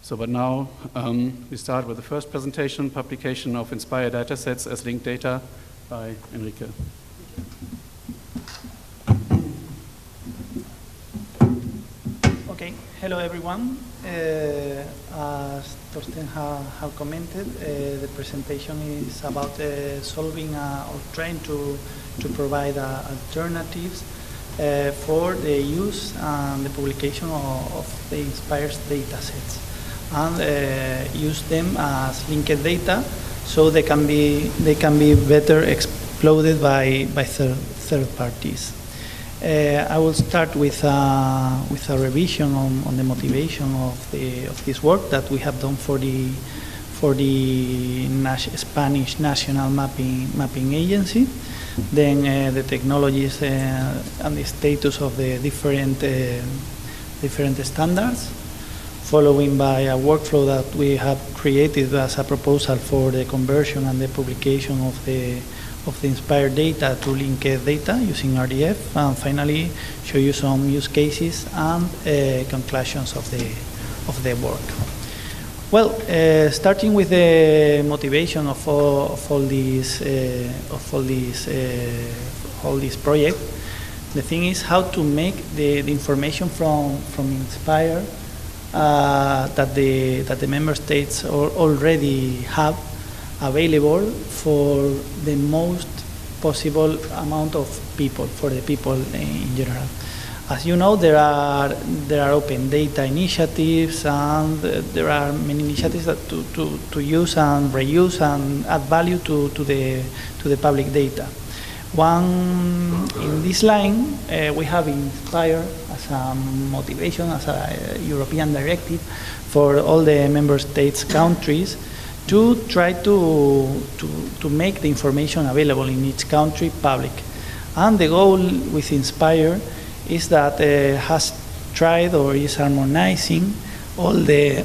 But now we start with the first presentation, publication of Inspire datasets as linked data by Enrique. Okay, hello everyone. As Torsten have commented, the presentation is about solving or trying to provide alternatives for the use and the publication of the Inspire datasets, and use them as linked data so they can be better exploited by third parties. I will start with a revision on the motivation of this work that we have done for the Spanish National Mapping Agency. Then the technologies and the status of the different standards, following by a workflow that we have created as a proposal for the conversion and the publication of the Inspire data to linked data using RDF, and finally show you some use cases and conclusions of the work. Well, starting with the motivation of all these project, the thing is how to make the information from Inspire that the member states already have available for the most possible amount of people, for the people in general. As you know, there are open data initiatives, and there are many initiatives that to use and reuse and add value to the public data. One in this line, we have Inspire as a motivation, as a European directive for all the member states countries to try to make the information available in each country public. And the goal with Inspire is that has tried or is harmonizing all the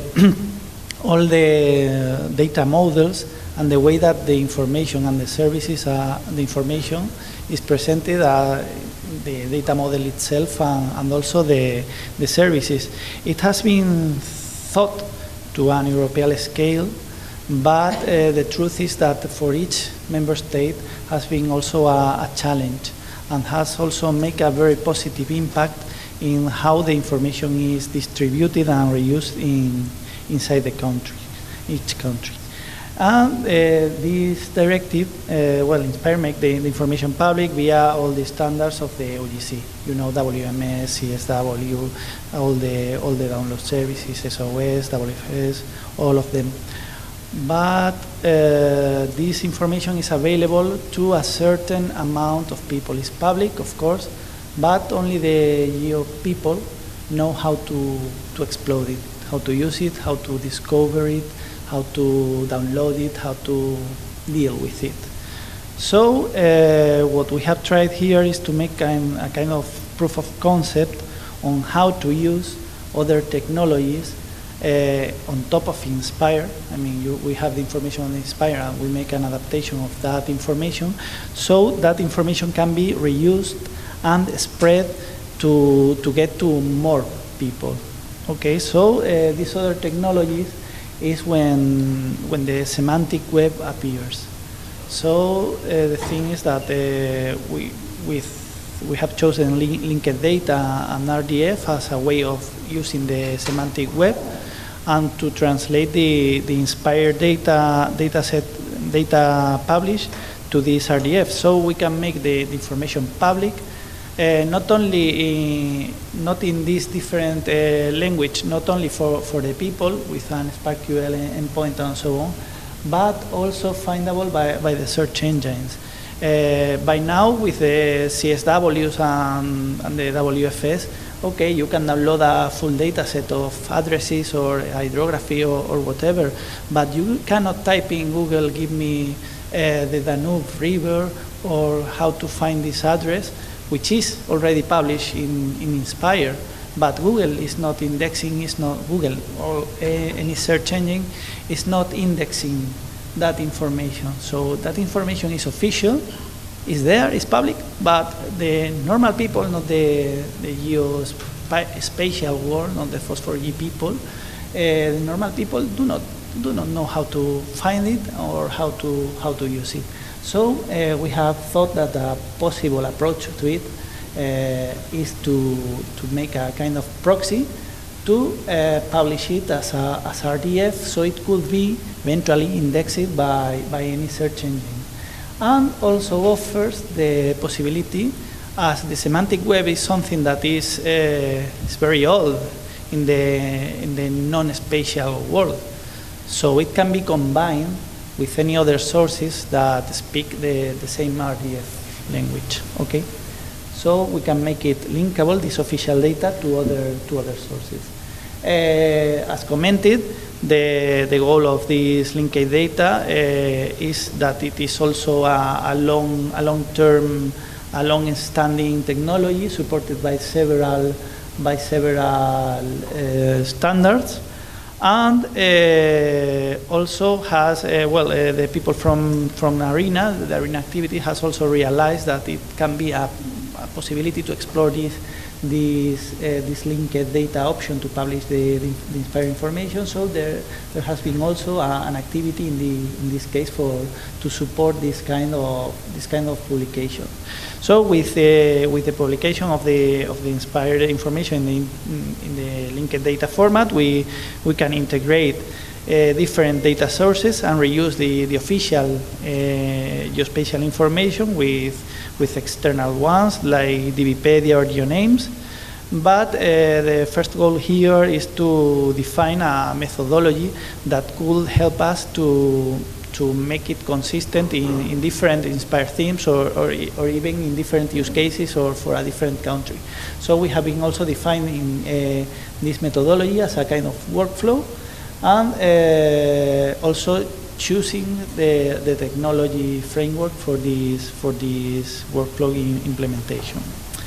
data models and the way that the information and the services, the information is presented, the data model itself and also the services. It has been thought to an European scale, but the truth is that for each member state has been also a challenge, and has also made a very positive impact in how the information is distributed and reused inside the country, each country. And this directive, Inspire make the information public via all the standards of the OGC. You know, WMS, CSW, all the download services, SOS, WFS, all of them. But this information is available to a certain amount of people. It's public, of course, but only the geo people know how to exploit it, how to use it, how to discover it, how to download it, how to deal with it. So what we have tried here is to make a kind of proof of concept on how to use other technologies on top of Inspire. I mean, we have the information on Inspire, and we make an adaptation of that information, so that information can be reused and spread to get to more people. Okay, so these other technologies is when the semantic web appears. So the thing is that we have chosen linked data and RDF as a way of using the semantic web, and to translate the Inspire data published to this RDF, so we can make the information public, not in this different language, not only for the people with an SparkQL endpoint and so on, but also findable by the search engines. By now, with the CSWs and the WFS, okay, you can download a full data set of addresses or hydrography or whatever, but you cannot type in Google, give me the Danube River, or how to find this address, which is already published in Inspire, but Google is not indexing, is not Google or any search engine is not indexing that information. So that information is official, is there, is public, but the normal people, not the geospatial world, not the Phosphor G people, the normal people do not know how to find it or how to use it. So we have thought that a possible approach to it is to make a kind of proxy to publish it as RDF, so it could be eventually indexed by any search engine. And also offers the possibility, as the semantic web is something that is very old in the non-spatial world, so it can be combined with any other sources that speak the same RDF language. Okay, so we can make it linkable, this official data, to other sources. As commented, the goal of this linked data is that it is also a long-term, a long-standing technology supported by several standards, and also has the people from ARENA, the ARENA activity, has also realized that it can be a possibility to explore this linked data option to publish the inspired information. So there has been also an activity in this case to support this kind of publication. So with the publication of the inspired information in the linked data format, we can integrate different data sources and reuse the official geospatial information with external ones like DBpedia or GeoNames. But the first goal here is to define a methodology that could help us to make it consistent in different inspired themes or even in different use cases or for a different country. So we have been also defining this methodology as a kind of workflow, and also choosing the technology framework for this workflow implementation.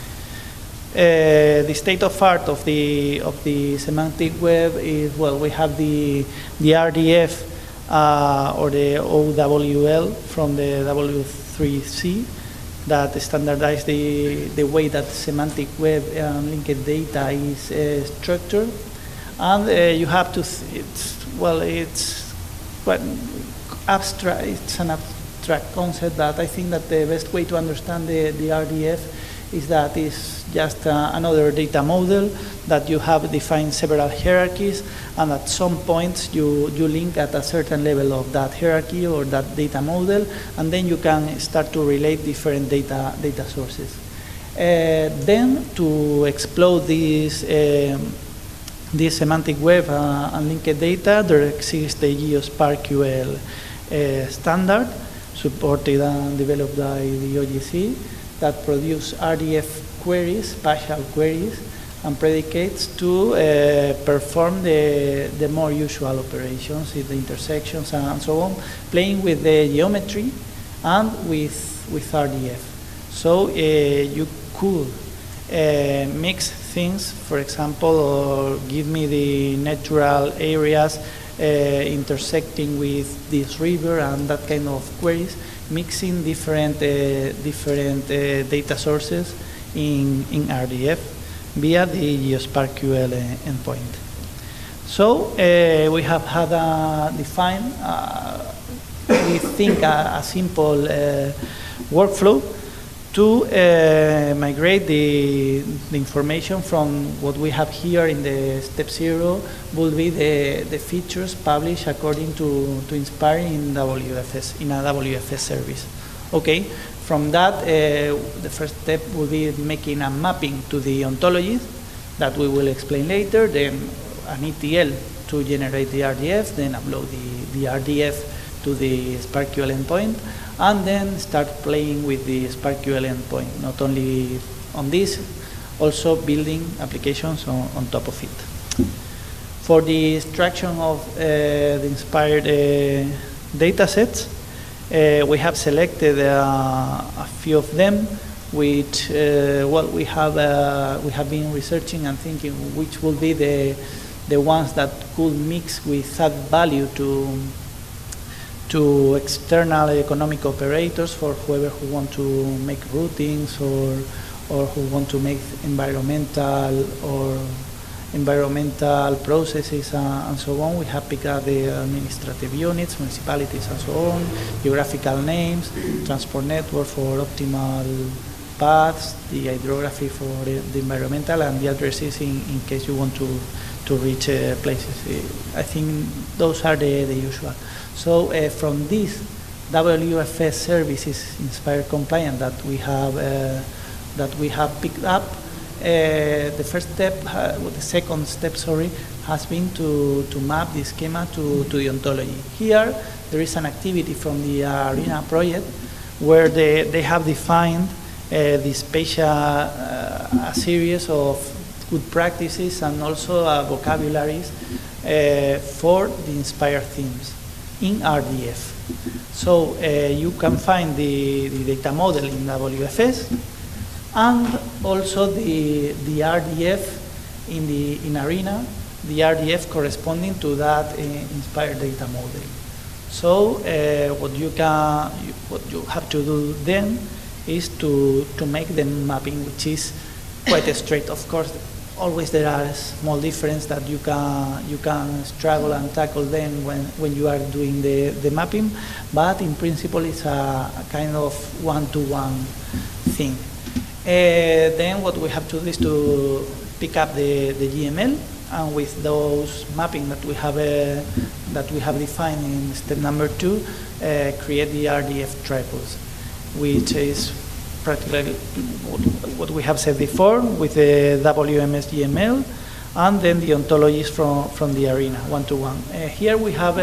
The state of art of the semantic web is, well, we have the RDF or the OWL from the W3C that standardize the way that semantic web linked data is structured, and you have to. It's quite abstract. It's an abstract concept that I think that the best way to understand the RDF is that it's just another data model that you have defined several hierarchies, and at some points you link at a certain level of that hierarchy or that data model, and then you can start to relate different data sources. Then to explode this semantic web and linked data, there exists the GeoSparkQL standard supported and developed by the OGC that produce RDF queries, spatial queries, and predicates to perform the more usual operations, the intersections and so on, playing with the geometry and with RDF. So you could mix things, for example, or give me the natural areas intersecting with this river and that kind of queries, mixing different data sources in RDF via the GeoSparkQL endpoint. So we have had defined, we think, a simple workflow to migrate the information from what we have here in the step 0 will be the features published according to Inspire in WFS, in a WFS service. Okay, from that, the first step will be making a mapping to the ontologies that we will explain later, then an ETL to generate the RDF, then upload the RDF to the SparkQL endpoint, and then start playing with the SparkQL endpoint, not only on this, also building applications on top of it. For the extraction of the inspired data sets, we have selected a few of them, which we have been researching and thinking which will be the ones that could mix with add value to external economic operators for whoever who want to make routings or who want to make environmental or environmental processes and so on. We have picked up the administrative units, municipalities and so on, geographical names, transport network for optimal paths, the hydrography for the environmental, and the addresses in case you want to reach places. I think those are the usual. So from this WFS services Inspire compliant that we have picked up, the first step, the second step, sorry, has been to map the schema to the ontology. Here, there is an activity from the ARENA project where they have defined the spatial a series of good practices and also vocabularies for the Inspire themes in RDF. So you can find the data model in WFS and also the RDF in ARENA, the RDF corresponding to that Inspire data model. So what you have to do then is to make the mapping, which is quite straight. Of course, always there are small differences that you can struggle and tackle them when you are doing the mapping, but in principle it's a kind of one-to-one thing. Then what we have to do is to pick up the GML, and with those mapping that we have defined in step number 2, create the RDF triples, which is practically what we have said before with the WMS GML, and then the ontologies from the ARENA one-to-one. Here we have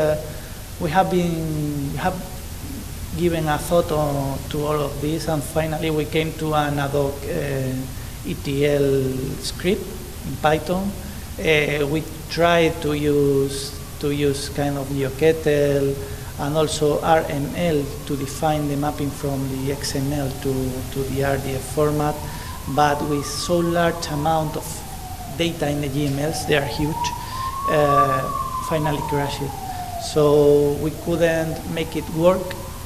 given a thought to all of this, and finally we came to an ad hoc ETL script in Python. We tried to use kind of GeoKettle and also RML to define the mapping from the XML to the RDF format, but with so large amount of data in the GMLs, they are huge, finally crashed it. So we couldn't make it work.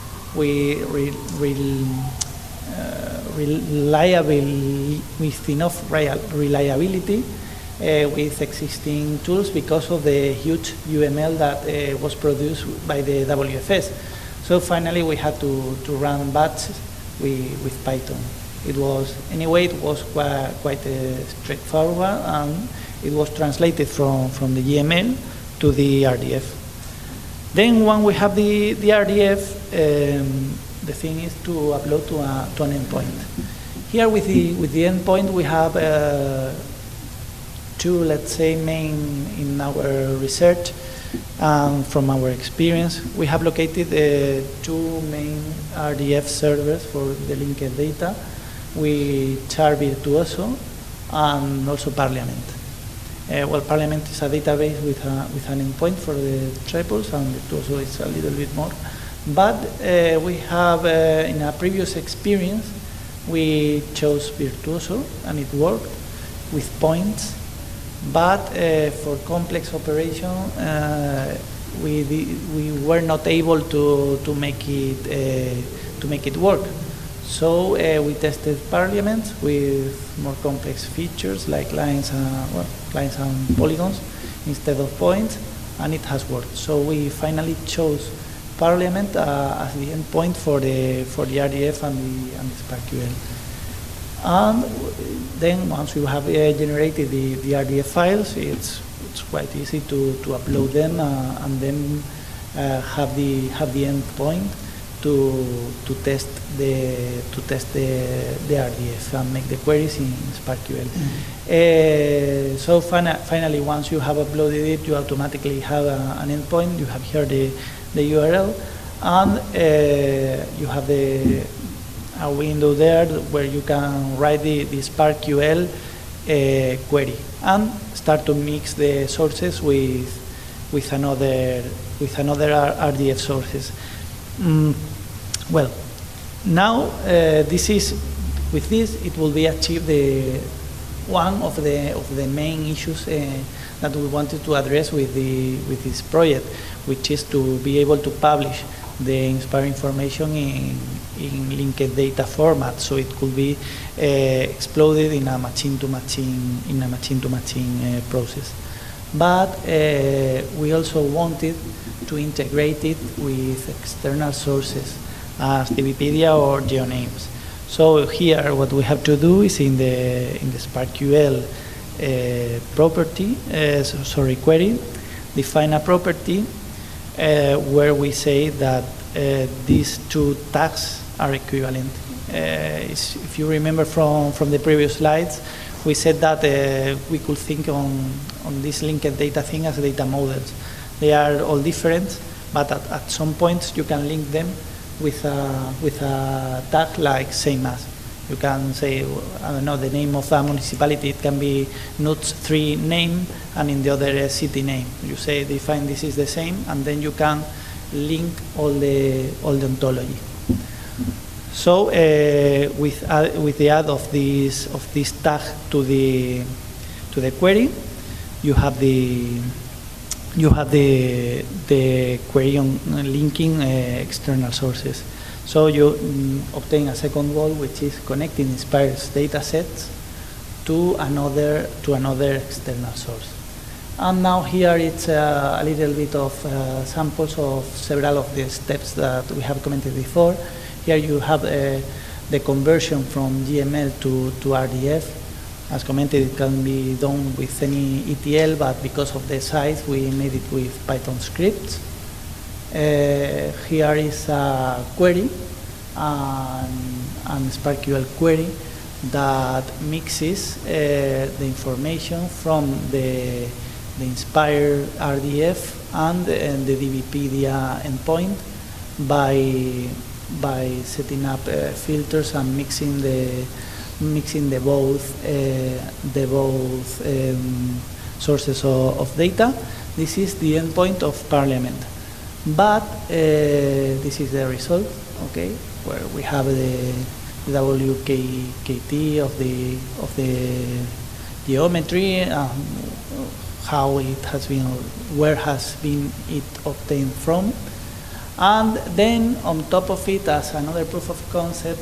With enough reliability with existing tools because of the huge UML that was produced by the WFS. So finally we had to run batches with Python. It was quite straightforward, and it was translated from the GML to the RDF. Then when we have the RDF, the thing is to upload to an endpoint. Here with the endpoint we have two, let's say, main in our research from our experience. We have located two main RDF servers for the linked data, which are Virtuoso and also Parliament. Well, Parliament is a database with an endpoint for the triples, and Virtuoso is a little bit more. But we have, in a previous experience, we chose Virtuoso, and it worked with points. But for complex operation, we were not able to make it work. So we tested Parliament with more complex features like lines and polygons instead of points, and it has worked. So we finally chose Parliament as the endpoint for the RDF and the SparkQL. And then once you have generated the RDF files, it's quite easy to upload them and then have the endpoint to test the RDF and make the queries in SparkQL. Mm-hmm. So finally, once you have uploaded it, you automatically have an endpoint. You have here the URL, and you have a window there where you can write the SparkQL query and start to mix the sources with another RDF sources. Well, now with this it will be achieved one of the main issues that we wanted to address with this project, which is to be able to publish the Inspire information in in linked data format, so it could be exploded in a machine-to-machine process. But we also wanted to integrate it with external sources as DBpedia or GeoNames. So here what we have to do is in the SparkQL query, define a property where we say that these two tags are equivalent. If you remember from the previous slides, we said that we could think on this linked data thing as data models. They are all different, but at some points you can link them with a tag like same as. You can say, I don't know, the name of a municipality. It can be NUTS 3 name, and in the other city name. You say define this is the same, and then you can link all the ontology. So with the add of this tag to the query, you have the query on linking external sources. So you obtain a second goal, which is connecting Inspire's data sets to another external source. And now here it's a little bit of samples of several of the steps that we have commented before. Here you have the conversion from GML to RDF. As commented, it can be done with any ETL, but because of the size, we made it with Python scripts. Here is a query, and SparkQL query that mixes the information from the Inspire RDF and the DBpedia endpoint by setting up filters and mixing the both sources of data. This is the endpoint of Parliament. But this is the result, okay, where we have the WKT of the geometry, how it has been, where has been it obtained from, and then on top of it, as another proof of concept,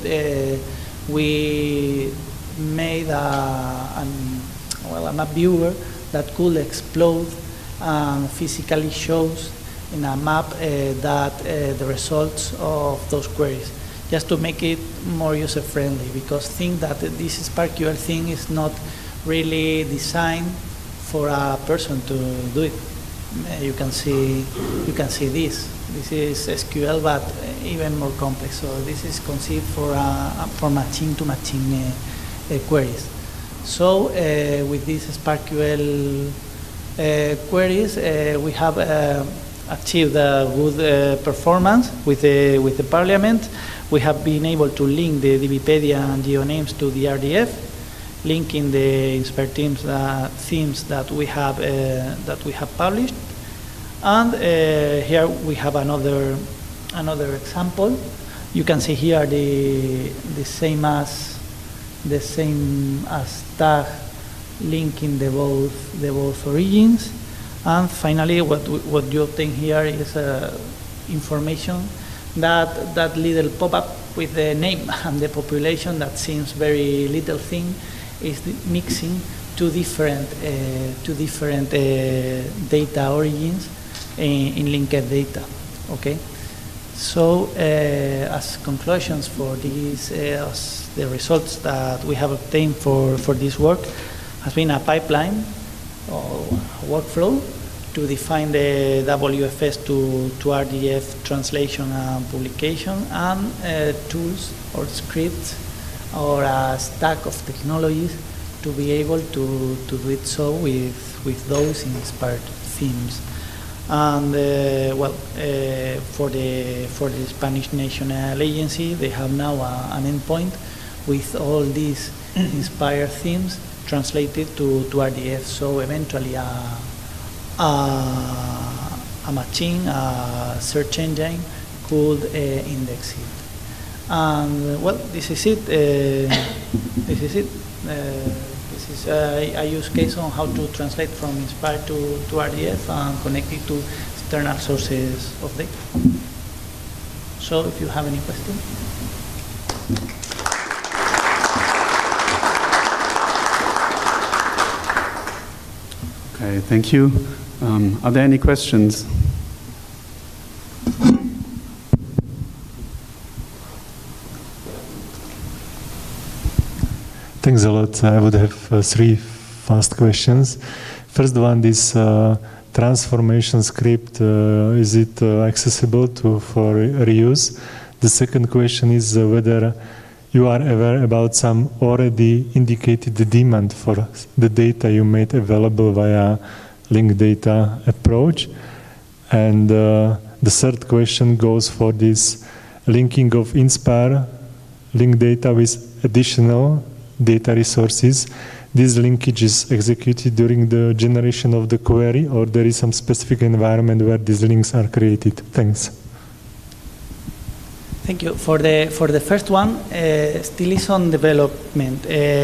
we made a map viewer that could explode and physically shows in a map that the results of those queries, just to make it more user-friendly, because think that this SparkQL thing is not really designed for a person to do it. You can see this. This is SQL, but even more complex. So this is conceived for machine-to-machine queries. So with these SparkQL queries, we have achieved a good performance with the Parliament. We have been able to link the DBpedia and GeoNames to the RDF, linking the Inspire themes that we have published. And here we have another example. You can see here the same as tag linking the both origins. And finally, what you obtain here is information that little pop-up with the name and the population that seems very little thing is mixing two different data origins in linked data. Okay, so as conclusions for these, the results that we have obtained for this work has been a pipeline or workflow to define the WFS to RDF translation and publication, and tools or scripts or a stack of technologies to be able to do it so with those inspired themes. And for the Spanish National Agency, they have now an endpoint with all these inspired themes translated to RDF. So eventually a machine, a search engine could index it. And well, this is it. This is a use case on how to translate from Inspire to RDF and connect it to external sources of data. So if you have any questions. Okay, thank you. Are there any questions? Thanks a lot. I would have 3 fast questions. First one, this transformation script, is it accessible for reuse? The second question is whether you are aware about some already indicated demand for the data you made available via linked data approach. And the third question goes for this linking of Inspire linked data with additional data resources. This linkage is executed during the generation of the query, or there is some specific environment where these links are created? Thanks. Thank you. For the first one, still is on development.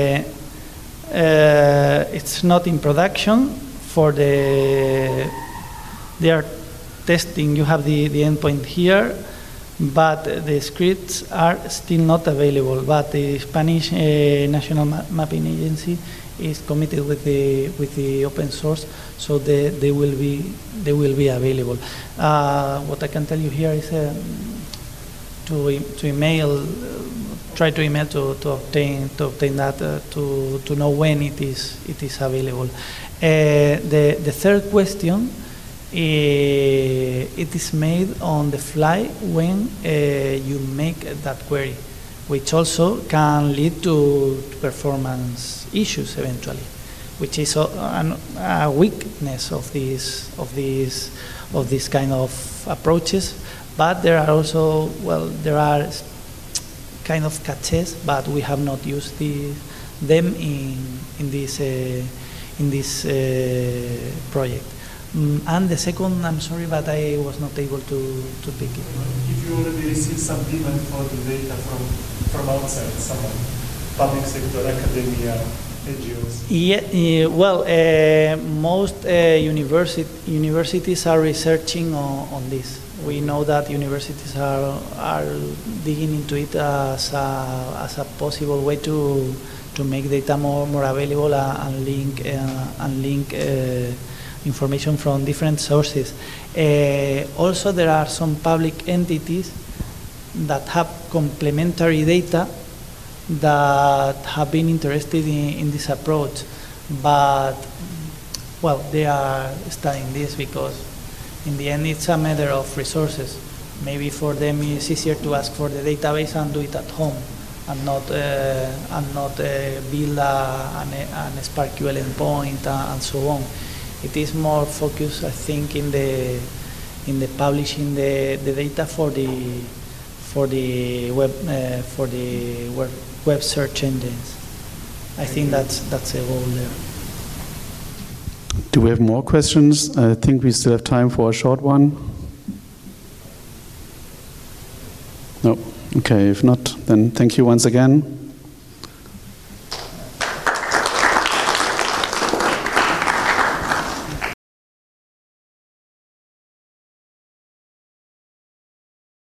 It's not in production. They are testing. You have the endpoint here, but the scripts are still not available. But the Spanish National Mapping Agency is committed with the open source, so they will be available. What I can tell you here is to email, try to email to obtain that to know when it is available. The third question, it is made on the fly when you make that query, which also can lead to performance issues eventually, which is a weakness of this kind of approaches. But there are also, there are kind of caches, but we have not used them in this project. And the second, I'm sorry, but I was not able to pick it. If you already received some demand for the data from outside, someone, public sector, academia, NGOs? Yeah, most universities are researching on this. We know that universities are digging into it as a possible way to make data more available and link information from different sources. Also, there are some public entities that have complementary data that have been interested in this approach, but they are studying this because in the end it's a matter of resources. Maybe for them it's easier to ask for the database and do it at home, and not build an SparkQL endpoint and so on. It is more focused, I think, in the publishing the data for the web search engines. I think that's the goal there. Do we have more questions? I think we still have time for a short one. No. Okay, if not, then thank you once again.